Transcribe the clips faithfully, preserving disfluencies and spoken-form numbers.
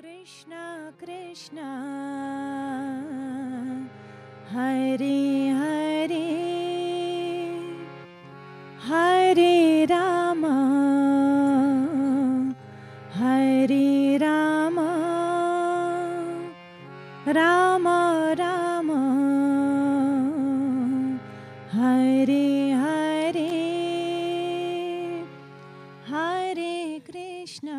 Krishna Krishna Hare Hare Hare Ram Hare Ram Ram Ram Hare Hare Hare Krishna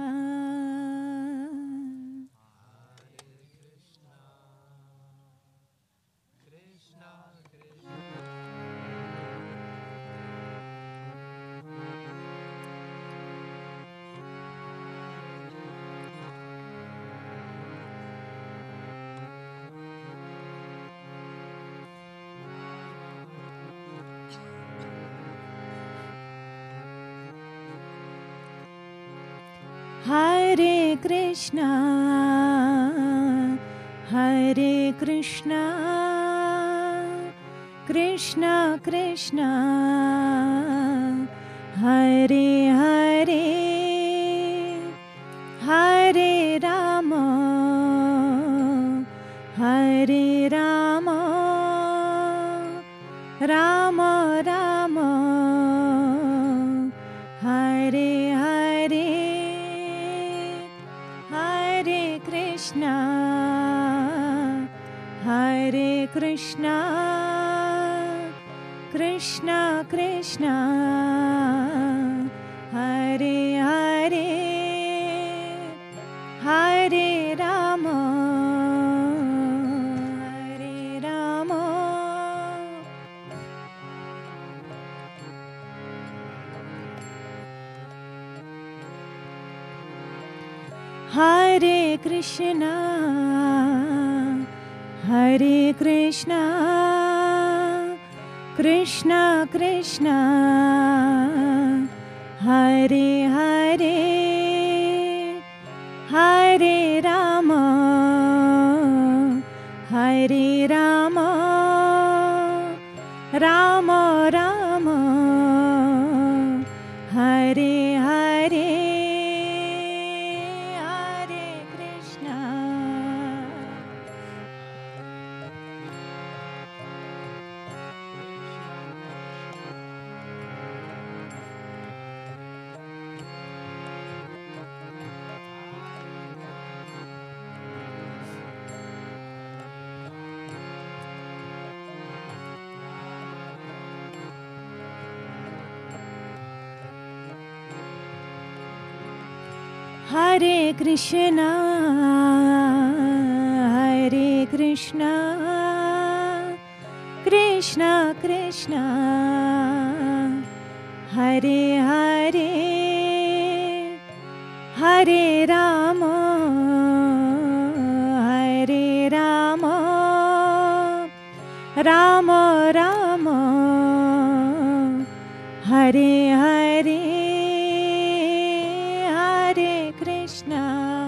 Hare Krishna Hare Krishna Krishna Krishna Hare Hare Hare Ram Hare Ram Ram Ram Hare Hare Hare Krishna Hare Krishna Krishna Krishna Hare Hare Hare Ram Hare Ram Hare Krishna Hare Krishna Krishna Krishna Hare Hare Hare Ram Hare Ram Ram Ram Hare Hare Hare Krishna Hare Krishna Krishna Krishna Hare Hare Hare Ram Hare Ram Ram Ram Hare Hare Krishna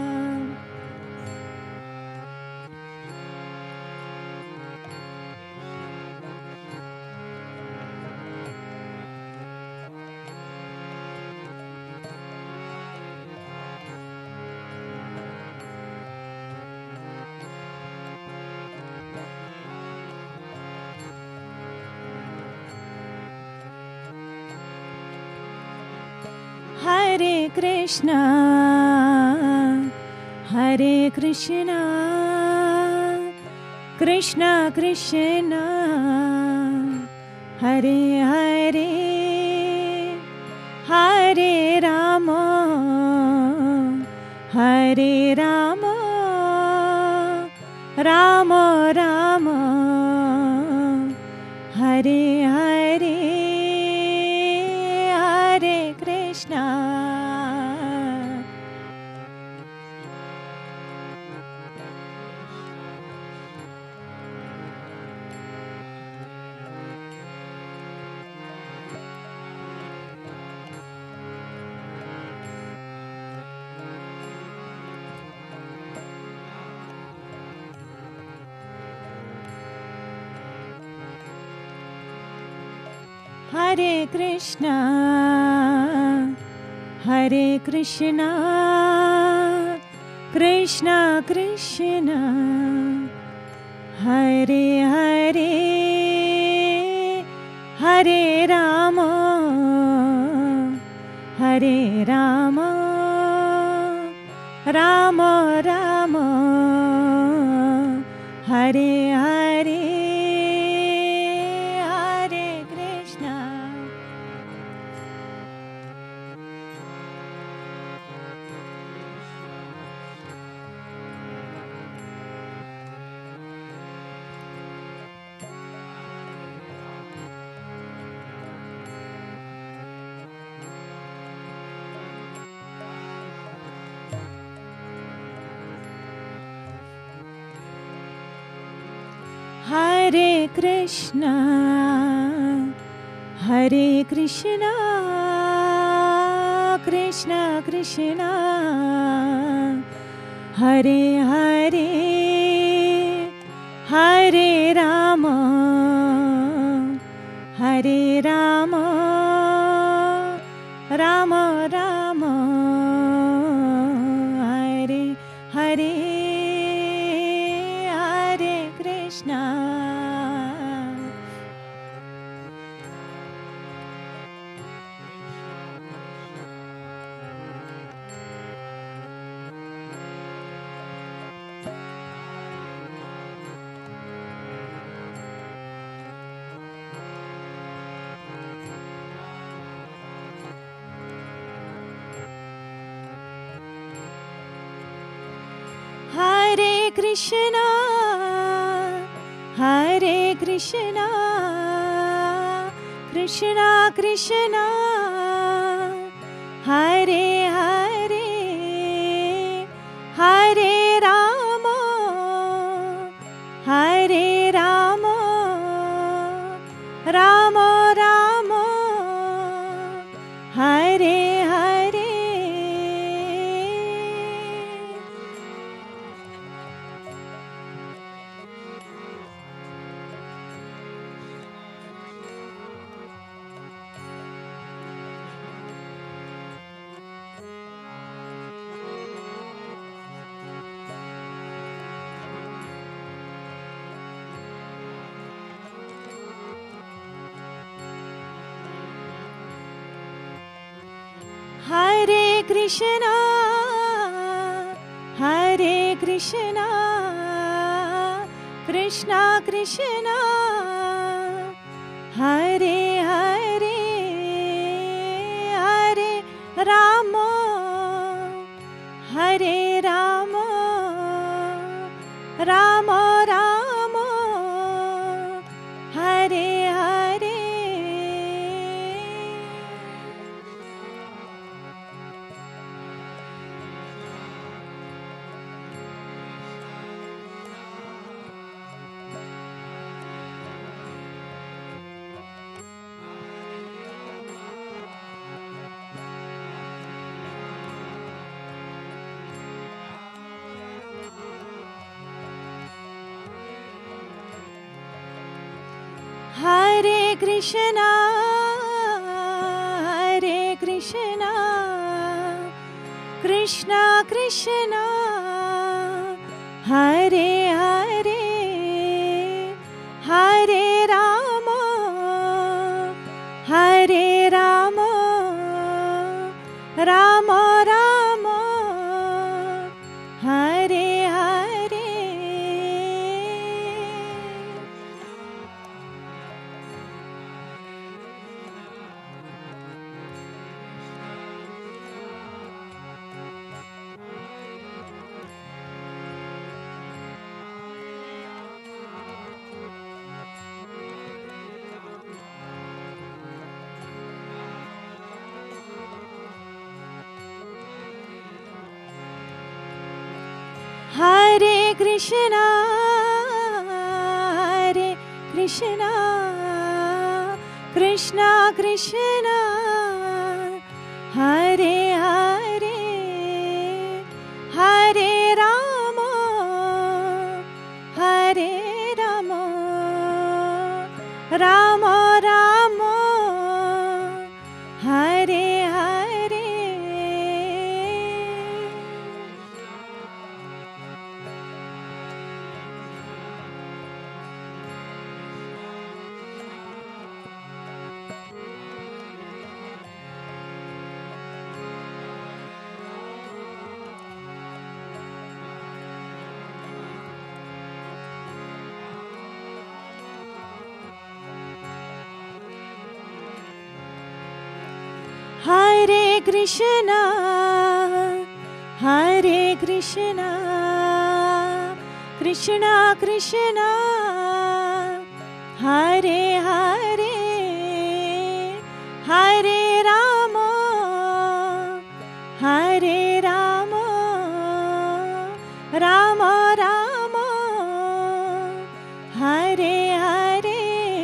Hare Krishna Hare Krishna Krishna Krishna Hare Hare Hare Ram Hare Ram Ram Ram Hare Hare Hare Krishna Hare Krishna Hare Krishna Krishna Krishna Hare Hare Hare Rama Hare Rama Rama Rama Hare Hare Hare Krishna Hare Krishna Hare Krishna Krishna Krishna Hare Hare Hare Rama Hare Rama Rama Rama Hare Hare Hare Krishna Hare Krishna Hare Krishna Krishna Krishna Hare Hare Hare Rama Hare Rama Rama Rama Hare Hare Hare Krishna Hare Krishna Krishna Krishna Hare Hare Hare Rama Hare Rama Rama Rama Hare Hare Hare Krishna Hare Krishna Krishna Krishna Hare Hare Hare Rama Hare Rama Rama Rama Hare Hare Hare Krishna Hare Krishna Krishna Krishna Hare Hare Hare Rama Hare Rama Rama Rama Hare Hare Krishna, Hare Krishna, Krishna Krishna, Hare Hare, Hare Rama, Hare Rama, Rama Rama, Hare Hare.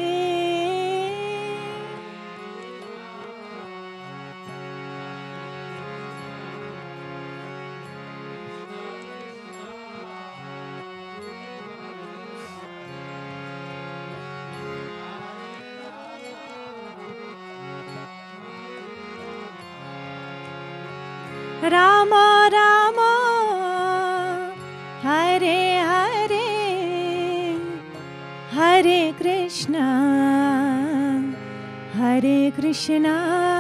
Rama Rama, Hare Hare, Hare Krishna, Hare Krishna,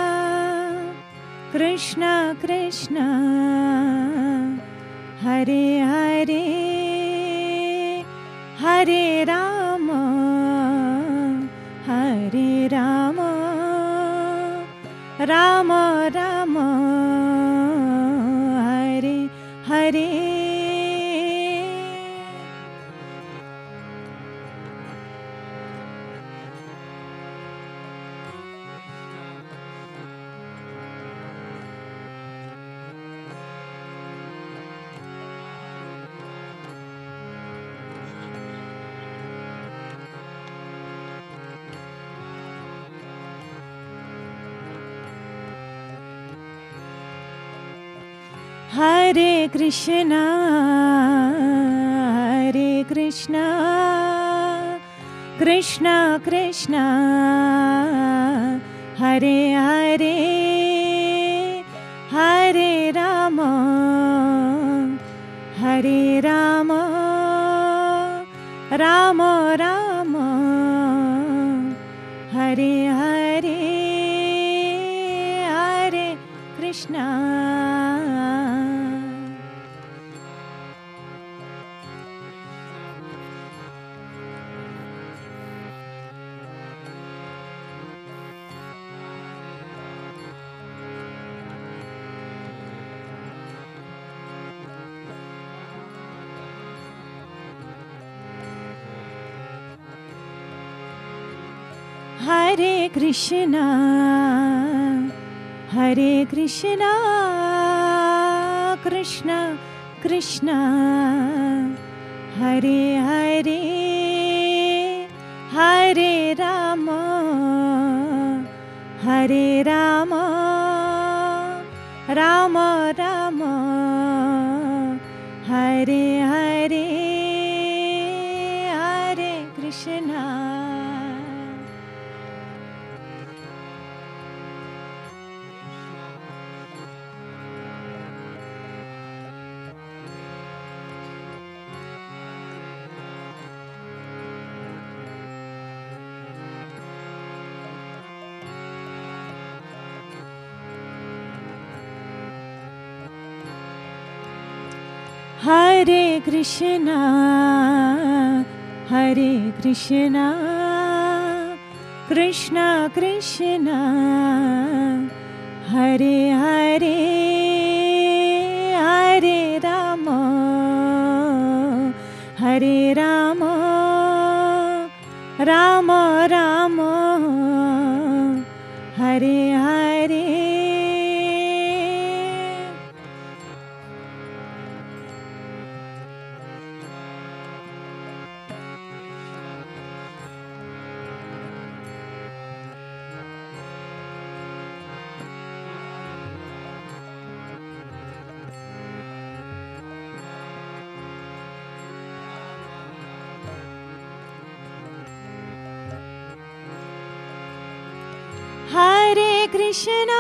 Krishna Krishna, Hare Hare, Hare Rama, Hare Rama, Rama Rama, Hare Hare. Hare Krishna, Hare Krishna, Krishna Krishna, Hare Hare, Hare Rama, Hare Rama, Rama Rama, Hare Hare, Hare Krishna. Hare Krishna, Hare Krishna, Krishna Krishna, Hare Hare, Hare Rama, Hare Rama, Rama Rama, Hare Hare, Hare Krishna. Hare Krishna, Hare Krishna, Krishna Krishna, Hare Hare, Hare Rama, Hare Rama, Rama Rama, Hare Hare. Hare Krishna,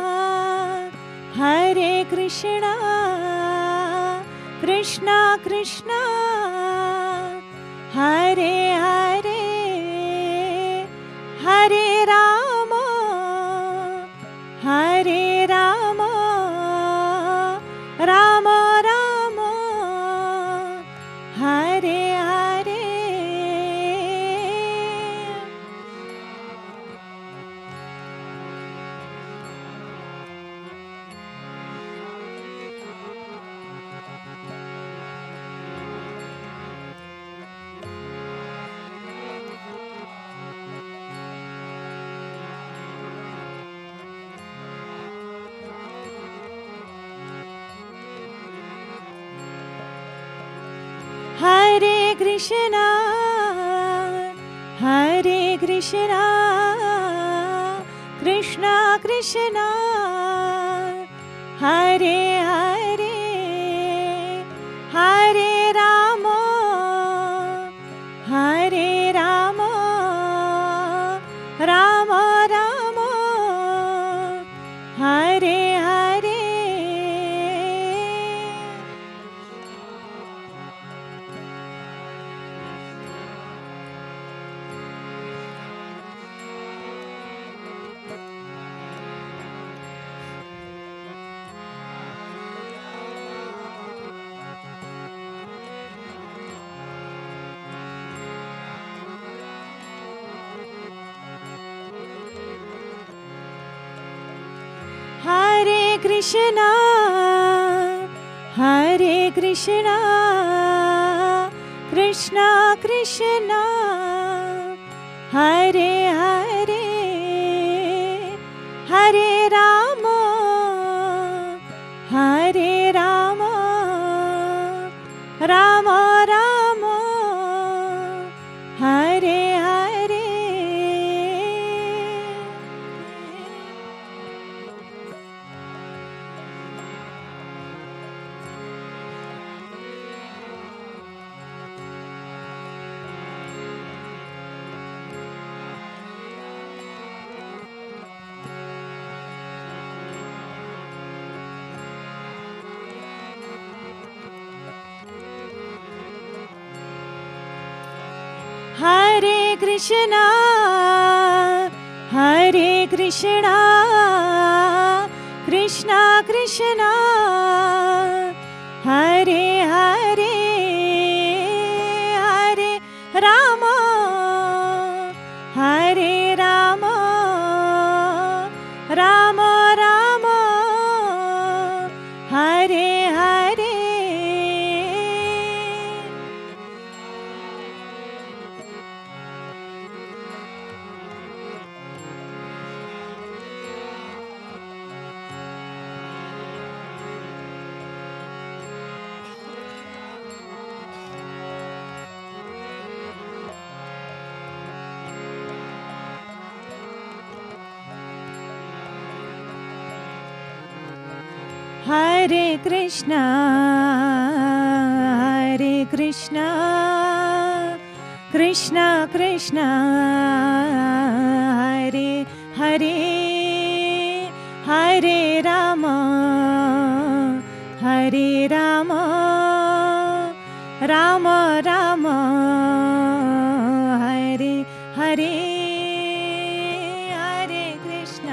Hare Krishna, Krishna Krishna, Hare Hare, Hare Rama, Hare Rama, Rama Rama, Hare Hare. Krishna, Hare Krishna, Krishna Krishna, Hare Hare, Hare Rama, Hare Rama, Rama Rama, Hare Hare. Hare Krishna, Hare Krishna, Krishna Krishna, Hare Hare, Hare Rama, Hare Rama, Rama Rama, Hare Hare. Hare Krishna, Hare Krishna, Krishna Krishna, Hare Hare, Hare Rama, Hare Rama, Rama Rama, Hare Hare. Hare Krishna, Hare Krishna, Krishna Krishna, Hare Hare, Hare Rama, Hare Rama, Rama Rama, Hare Hare, Hare Krishna.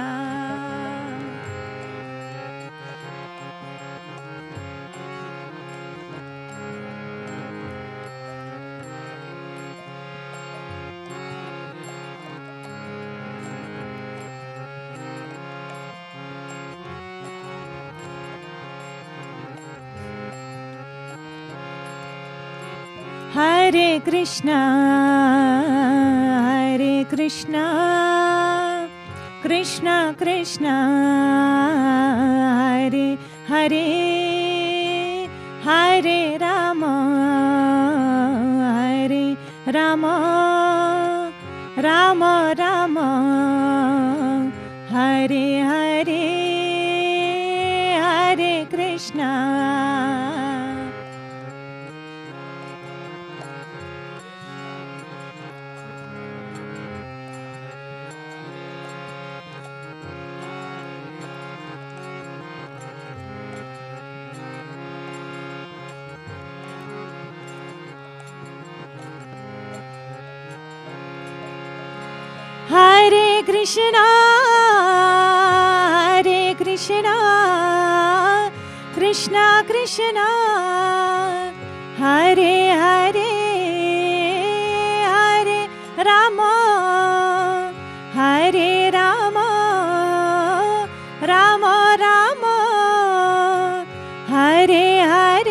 Hare Krishna, Hare Krishna, Krishna Krishna, Hare Hare, Hare Rama, Hare Rama, Rama Rama, Hare Hare, Hare Krishna. Hare Krishna, Hare Krishna, Krishna Krishna, Hare Hare, Hare Rama, Hare Rama, Rama Rama, Hare Hare.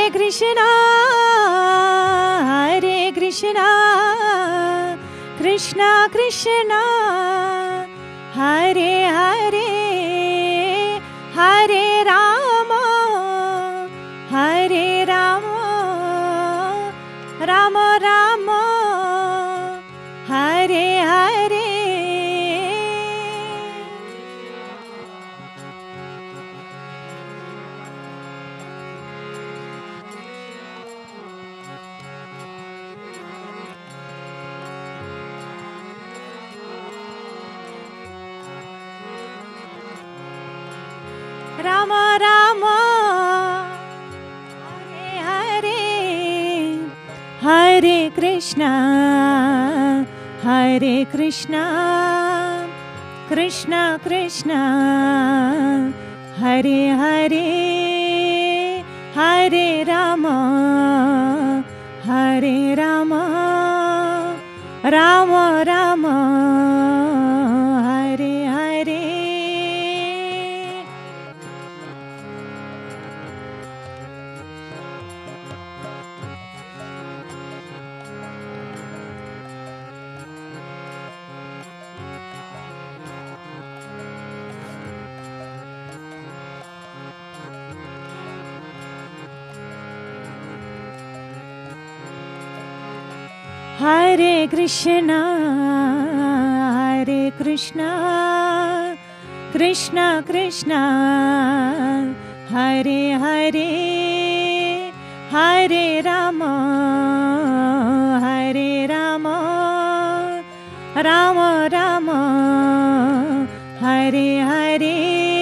Krishna, Hare Krishna, Krishna Krishna, Hare Hare, Hare Rama, Hare Rama, Rama Rama, Hare Hare. Rama Rama, Hare Hare, Hare Krishna, Hare Krishna, Krishna Krishna, Hare Hare, Hare Rama, Hare Rama, Rama Rama, Hare Hare. Hare Krishna, Hare Krishna, Krishna Krishna, Hare Hare, Hare Rama, Hare Rama, Rama Rama, Hare Hare.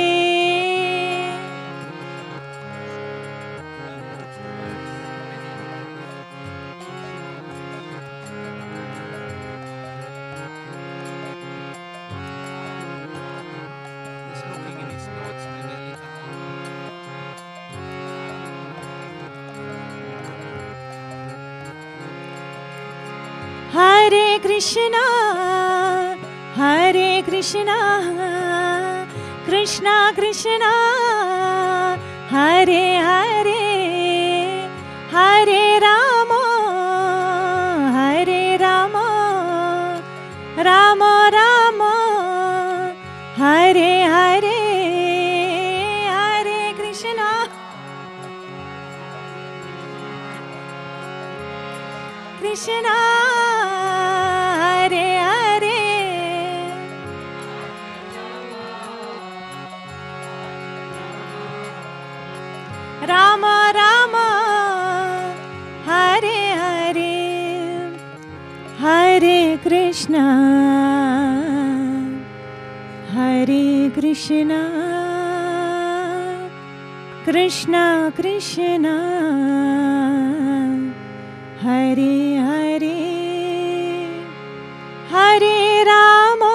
Hare Krishna, Hare Krishna, Krishna Krishna, Hare Hare, Hare Rama, Hare Rama, Rama Rama, Hare Hare, Hare Krishna, Krishna, Hare Hare, Rama Rama, Hare Hare, Hare Krishna, Hare Krishna, Krishna Krishna, Hare Hare, Hare Rama,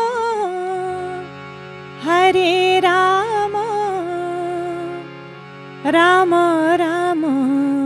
Hare Rama, Rama Rama.